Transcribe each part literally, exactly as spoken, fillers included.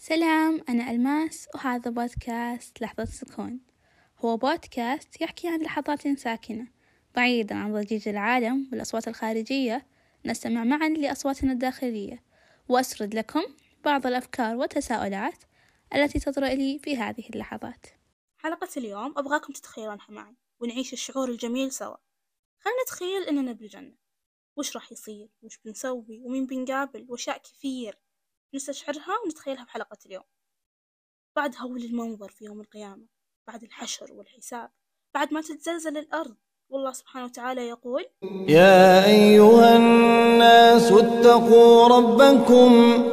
سلام، أنا ألماس وهذا بودكاست لحظة سكون. هو بودكاست يحكي عن لحظات ساكنة بعيدا عن ضجيج العالم والأصوات الخارجية. نستمع معا لأصواتنا الداخلية وأسرد لكم بعض الأفكار والتساؤلات التي تطرأ لي في هذه اللحظات. حلقة اليوم أبغاكم تتخيلونها معي ونعيش الشعور الجميل سوا. خلنا نتخيل إننا بالجنة، وش راح يصير، وش بنسوي، ومين بنقابل، وأشياء كثير نستشعرها ونتخيلها بحلقة اليوم. بعد هول المنظر في يوم القيامة، بعد الحشر والحساب، بعد ما تتزلزل الأرض والله سبحانه وتعالى يقول: يا أيها الناس اتقوا ربكم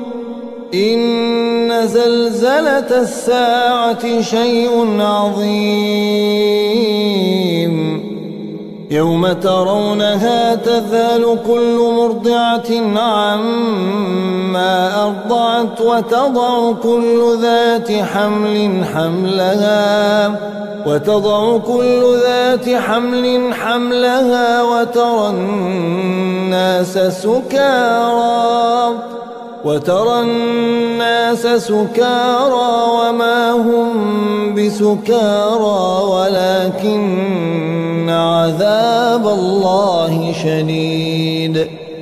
إن زلزلة الساعة شيء عظيم يوم ترونها تذهل كل مرضعة عما أرضعت وتضع كل ذات حمل حملها وتضع كل ذات حمل حملها وترى الناس سكارى وترى الناس سكارى وما هم بسكارى ولكن عذاب الله شديد.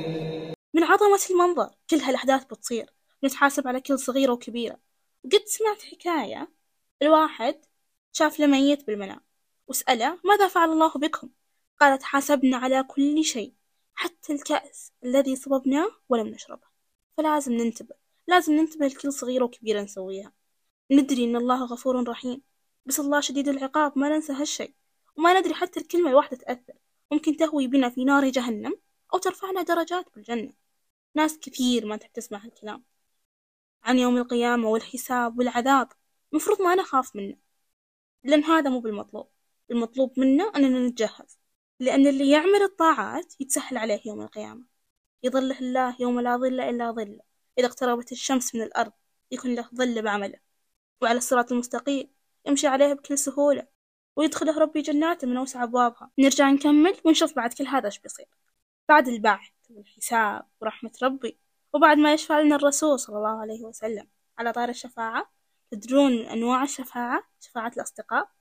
من عظمة المنظر كل هالأحداث بتصير، نتحاسب على كل صغيرة وكبيرة. وقد سمعت حكاية الواحد شاف لميت بالمنام وسأله: ماذا فعل الله بكم؟ قال: تحاسبنا على كل شيء حتى الكأس الذي صببناه ولم نشربه. فلازم ننتبه، لازم ننتبه لكل صغيرة وكبيرة نسويها. ندري إن الله غفور رحيم، بس الله شديد العقاب، ما ننسى هالشيء. وما ندري حتى الكلمة الواحدة تأثر، ممكن تهوي بنا في نار جهنم أو ترفعنا درجات بالجنة. ناس كثير ما تحب تسمع هالكلام عن يوم القيامة والحساب والعذاب. مفروض ما نخاف منه، لأن هذا مو بالمطلوب. المطلوب منا أننا نتجهز، لأن اللي يعمل الطاعات يتسهل عليه يوم القيامة. يظله الله يوم لا ظل إلا ظله، إذا اقتربت الشمس من الأرض يكون له ظل بعمله، وعلى الصراط المستقيم يمشي عليه بكل سهولة، ويدخله ربي جناته من أوسع أبوابها. نرجع نكمل ونشوف بعد كل هذا إيش بيصير بعد البعث والحساب ورحمة ربي، وبعد ما يشفع لنا الرسول صلى الله عليه وسلم. على طار الشفاعة، تدرون أنواع الشفاعة؟ شفاعة الأصدقاء.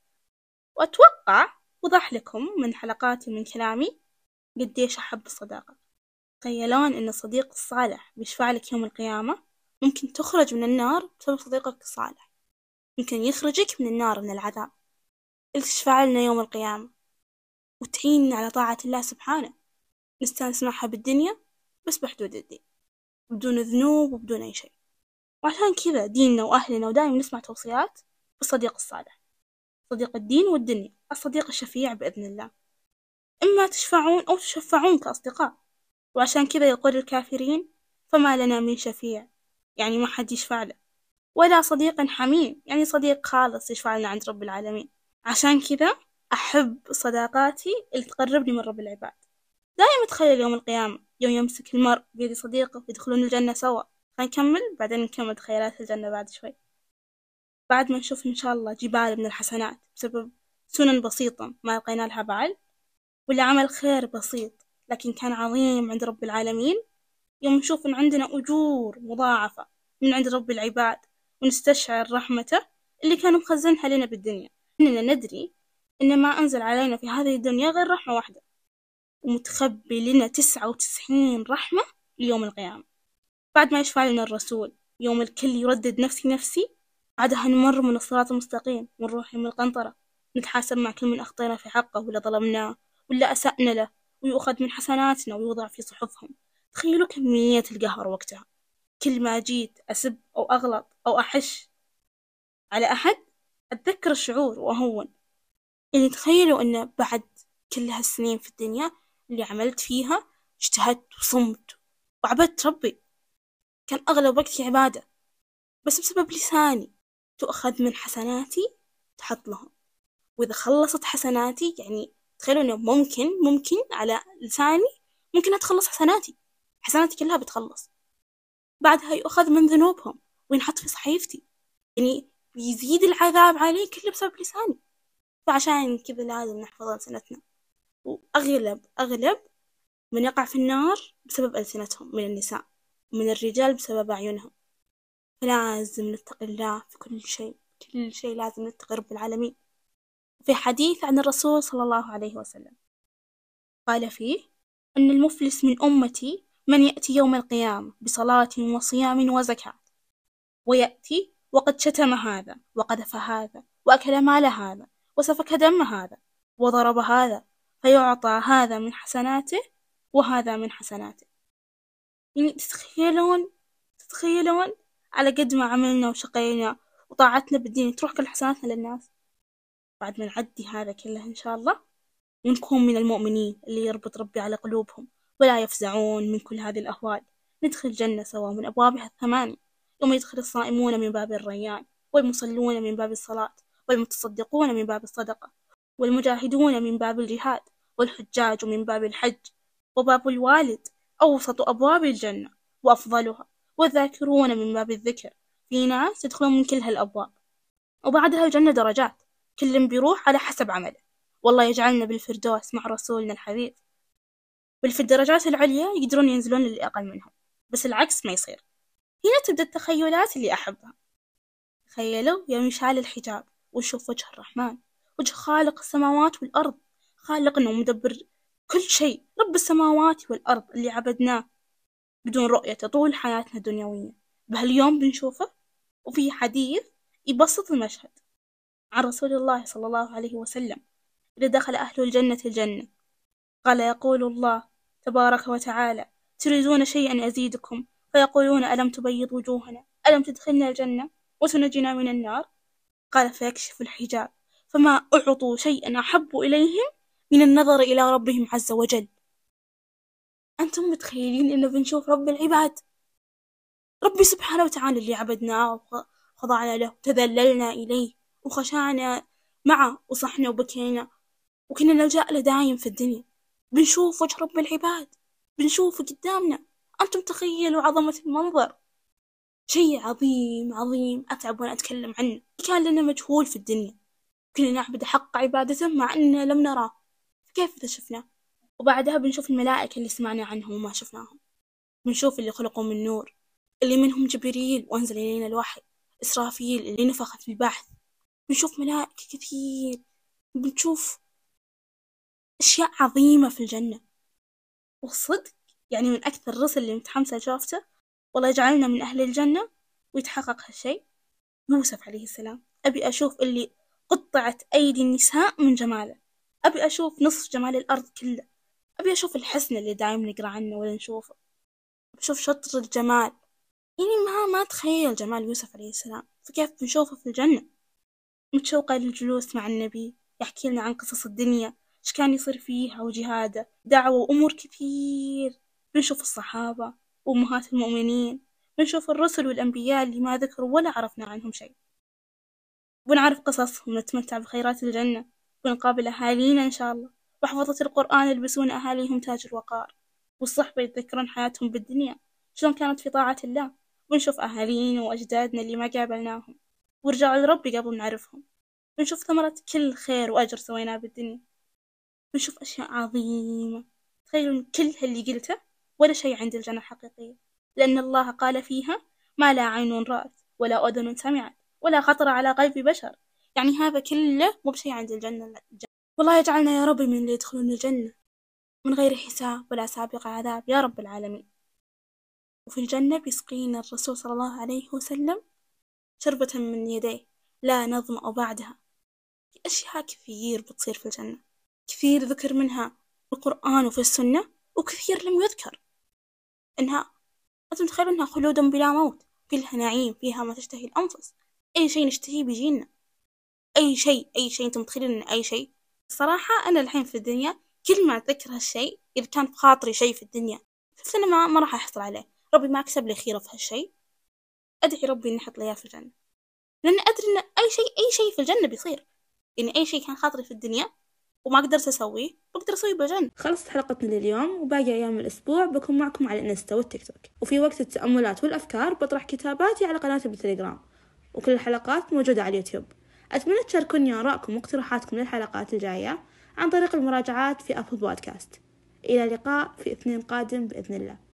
وأتوقع وضح لكم من حلقاتي من كلامي قديش أحب الصداقة. تخيلون أن الصديق الصالح بيشفع لك يوم القيامة. ممكن تخرج من النار بسبب صديقك الصالح، ممكن يخرجك من النار من العذاب. تشفع لنا يوم القيامة وتعيننا على طاعة الله سبحانه، نستانس معها بالدنيا بس بحدود الدين، بدون ذنوب وبدون أي شيء. وعشان كذا ديننا وأهلنا ودائما نسمع توصيات بالصديق الصالح، صديق الدين والدنيا، الصديق الشفيع بإذن الله. إما تشفعون أو تشفعون كأصدقاء. وعشان كذا يقول الكافرين: فما لنا من شفيع، يعني ما حد يشفع له، ولا صديق حميم، يعني صديق خالص يشفع لنا عند رب العالمين. عشان كذا أحب صداقاتي اللي تقربني من رب العباد. دائما أتخيل يوم القيامة، يوم يمسك المرء بيد صديقه يدخلون الجنة سوا. هنكمل بعدين نكمل تخيلات الجنة بعد شوي، بعد ما نشوف إن شاء الله جبال من الحسنات بسبب سنن بسيطة ما لقينا لها بعد، ولا عمل خير بسيط لكن كان عظيم عند رب العالمين. يوم نشوف إن عندنا أجور مضاعفة من عند رب العباد، ونستشعر رحمته اللي كان مخزنها لنا بالدنيا. إننا ندري إن ما أنزل علينا في هذه الدنيا غير رحمة واحدة، ومتخبي لنا تسعة وتسعين رحمة ليوم القيامة. بعد ما يشفع لنا الرسول يوم الكل يردد نفسي نفسي، بعدها نمر من الصراط المستقيم ونروح يوم القنطرة، نتحاسب مع كل من أخطينا في حقه ولا ظلمناه ولا أسأنا له، ويؤخذ من حسناتنا ويوضع في صحفهم. تخيلوا كمية القهر وقتها. كل ما جيت أسب أو أغلط أو أحش على أحد أتذكر الشعور وأهون. يعني تخيلوا أن بعد كل هالسنين في الدنيا اللي عملت فيها اجتهدت وصمت وعبدت ربي، كان أغلب وقتي عبادة، بس بسبب لساني تؤخذ من حسناتي تحط لهم. وإذا خلصت حسناتي، يعني تخيلوا أنه ممكن ممكن على لساني ممكن أتخلص حسناتي حسناتي كلها بتخلص، بعدها يؤخذ من ذنوبهم وينحط في صحيفتي، يعني بيزيد العذاب علي كله بسبب لساني. فعشان كذا لازم نحفظ ألسنتنا. وأغلب أغلب من يقع في النار بسبب ألسنتهم من النساء، ومن الرجال بسبب أعينهم. فلازم نتقي الله في كل شيء، كل شيء لازم نتقي رب العالمين. في حديث عن الرسول صلى الله عليه وسلم قال فيه أن المفلس من أمتي من يأتي يوم القيامة بصلاة وصيام وزكاة، ويأتي وقد شتم هذا وقذف هذا وأكل مال هذا وسفك دم هذا وضرب هذا، فيعطى هذا من حسناته وهذا من حسناته. يعني تتخيلون تتخيلون على قد ما عملنا وشقينا وطاعتنا بالدين تروح كل حسناتنا للناس، بعد ما نعدي هذا كله إن شاء الله ونكون من المؤمنين اللي يربط ربي على قلوبهم ولا يفزعون من كل هذه الأهوال. ندخل الجنة سوا من أبوابها الثمانية، يوم يدخل الصائمون من باب الريان، والمصلون من باب الصلاة، والمتصدقون من باب الصدقة، والمجاهدون من باب الجهاد، والحجاج من باب الحج. وباب الوالد أوسط أبواب الجنة وأفضلها، والذاكرون من باب الذكر. في ناس يدخلون من كل هالأبواب. وبعدها الجنة درجات، كل بيروح على حسب عمله. والله يجعلنا بالفردوس مع رسولنا الحبيب. واللي الدرجات العليا يقدرون ينزلون للي أقل منهم، بس العكس ما يصير. هنا تبدأ التخيلات اللي أحبها. تخيلوا يوم يشال الحجاب ونشوف وجه الرحمن، وجه خالق السماوات والأرض، خالقنا ومدبر كل شيء، رب السماوات والأرض اللي عبدناه بدون رؤيته طول حياتنا الدنيوية. بهاليوم بنشوفه. وفي حديث يبسط المشهد عن رسول الله صلى الله عليه وسلم: إذا دخل أهل الجنة الجنة قال يقول الله تبارك وتعالى: تريدون شيئا أزيدكم؟ فيقولون: ألم تبيض وجوهنا؟ ألم تدخلنا الجنة وتنجنا من النار؟ قال: فيكشف الحجاب فما أعطوا شيئا أحب إليهم من النظر إلى ربهم عز وجل. أنتم متخيلين إنه بنشوف رب العباد، ربي سبحانه وتعالى اللي عبدناه وخضعنا له وتذللنا إليه وخشعنا معه وصحنا وبكينا وكنا نلجأ له دايم في الدنيا. بنشوف وجه رب العباد، بنشوفه قدامنا. أنتم تخيلوا عظمة المنظر، شيء عظيم عظيم أتعب وأنا أتكلم عنه. كان لنا مجهول في الدنيا، كنا نعبد حق عبادته مع أننا لم نراه، فكيف إذا شفناه؟ وبعدها بنشوف الملائكة اللي سمعنا عنهم وما شفناهم، بنشوف اللي خلقوا من نور، اللي منهم جبريل وأنزل إلينا الوحي، إسرافيل اللي نفخ في البحث، بنشوف ملائكة كثير، بنشوف أشياء عظيمة في الجنة. والصدق يعني من أكثر الرسل اللي متحمسة شوفته، والله يجعلنا من أهل الجنة ويتحقق هالشيء، يوسف عليه السلام. أبي أشوف اللي قطعت أيدي النساء من جماله، أبي أشوف نصف جمال الأرض كله، أبي أشوف الحسن اللي دايم نقرأ عنه ولا نشوفه، بشوف شطر الجمال. يعني ما ما تخيل جمال يوسف عليه السلام، فكيف بنشوفه في الجنة؟ متشوقة للجلوس مع النبي يحكي لنا عن قصص الدنيا، إيش كان يصير فيها وجهاده دعوة وأمور كثير. بنشوف الصحابة وأمهات المؤمنين، بنشوف الرسل والأنبياء اللي ما ذكروا ولا عرفنا عنهم شيء، بنعرف قصصهم، نتمتع بخيرات الجنة، ونقابل أهالينا إن شاء الله، وحفظة القرآن يلبسون أهاليهم تاج الوقار، والصحبة يتذكرون حياتهم بالدنيا شلون كانت في طاعة الله، ونشوف أهالينا وأجدادنا اللي ما قابلناهم ورجعوا لربي قبل نعرفهم، بنشوف ثمرة كل خير وأجر سويناه بالدنيا، بنشوف أشياء عظيمة. تخيلون كل اللي قلته ولا شيء عند الجنة حقيقية، لأن الله قال فيها: ما لا عين رأت ولا أذن سمعت ولا خطر على قلب بشر. يعني هذا كله مو بشيء عند الجنة. الجنة. والله يجعلنا يا ربي من اللي يدخلون الجنة من غير حساب ولا سابق عذاب يا رب العالمين. وفي الجنة بيسقينا الرسول صلى الله عليه وسلم شربة من يديه لا نظمأ بعدها. في أشياء كثير بتصير في الجنة، كثير ذكر منها في القرآن وفي السنة، وكثير لم يذكر. إنها أنتم تخيلوا إنها خلود بلا موت، كلها نعيم، فيها ما تشتهي الأنفس، أي شيء نشتهيه بيجينا، أي شيء أي شيء أنتم متخيلين إن أي شيء. الصراحة أنا الحين في الدنيا كل ما أتذكر هالشيء، إذا كان في خاطري شيء في الدنيا بس أنا ما ما راح أحصل عليه، ربي ما أكسب لي خيرة في هالشيء، أدعي ربي إن يحط لي إياه في الجنة، لأن أدري إن أي شيء أي شيء في الجنة بيصير. يعني أي شيء كان خاطري في الدنيا وما قدرت أسويه بقدر أسويه بالجنة. خلصت حلقتنا لليوم، وباقي أيام الأسبوع بكون معكم على الإنستا والتيك توك، وفي وقت التأملات والأفكار بطرح كتاباتي على قناتي بالتليجرام، وكل الحلقات موجودة على اليوتيوب. أتمنى تشاركوني آراءكم واقتراحاتكم للحلقات الجاية عن طريق المراجعات في أبل بودكاست. إلى اللقاء في اثنين قادم بإذن الله.